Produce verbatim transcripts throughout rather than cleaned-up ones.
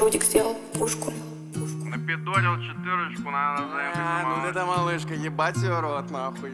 Рудик сделал пушку. Напидорил четырочку, надо заебать. Ну это малышка, ебать ее рот, нахуй.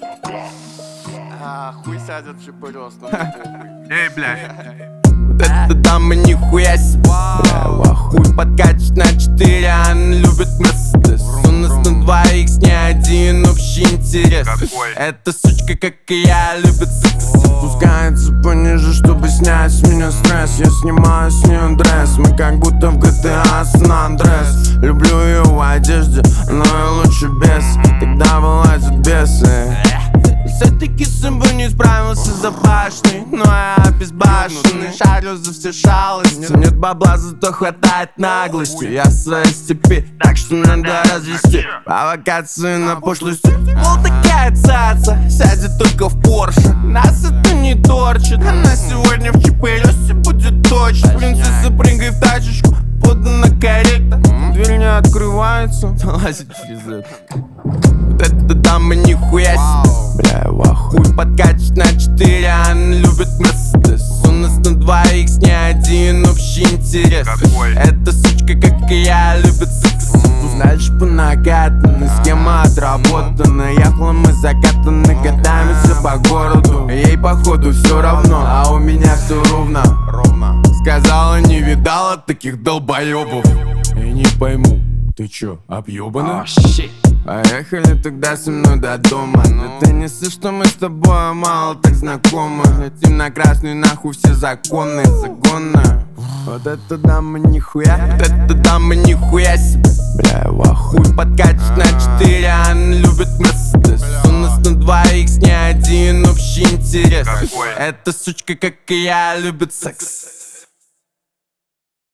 А, хуй сядет шипырёс, ну Эй, блядь. Вот это дама нихуя себе, бля, хуй подкачет на четыре, она любит Мерседес. У нас на двоих с ней один общий интерес. Какой? Эта сучка, как и я, любит секс. Спускается пониже, чтобы снять с меня стресс. Я снимаю с нее дресс, мы как будто в джи ти эй Сан-Андрес. Люблю ее в одежде, но и лучше без. Тогда вылазят бесы. Все-таки с собой не справился за башней, но я безбашенный, шарю за все шалости. Нет бабла, зато хватает наглости. Я в своей степи, так что надо развести провокации на пошлости. Мол, такая цаца, сядет только в Порше. Нас это не торчит, она сегодня в ЧП-лёсе будет точно. Принцесса, прыгай в тачечку, подана корректно. Дверь не открывается, залазит через это. Вот это дама нихуя себе, бля, хуй подкачет на четыре, она любит Мерседес. У нас на двоих с ней один общий интерес. Какой? Эта сучка, как и я, любит секс. Дальше по накатанной, схема отработана. Ехала мы закатаны, катаемся по городу. Ей походу все равно, а у меня все ровно. Ровно. Сказала, не видала таких долбоебов. Я не пойму, ты чё, объебана? Поехали тогда со мной до дома. Но ты не слышишь, что мы с тобой мало так знакомы. Летим на красный, нахуй все законы, загоны. Вот это дама нихуя, вот это дама нихуя себе, бля, хуй подкачет на четыре, она любит Мерседес. У нас на двоих с ней один общий интерес. Какой? Эта сучка, как и я, любит секс.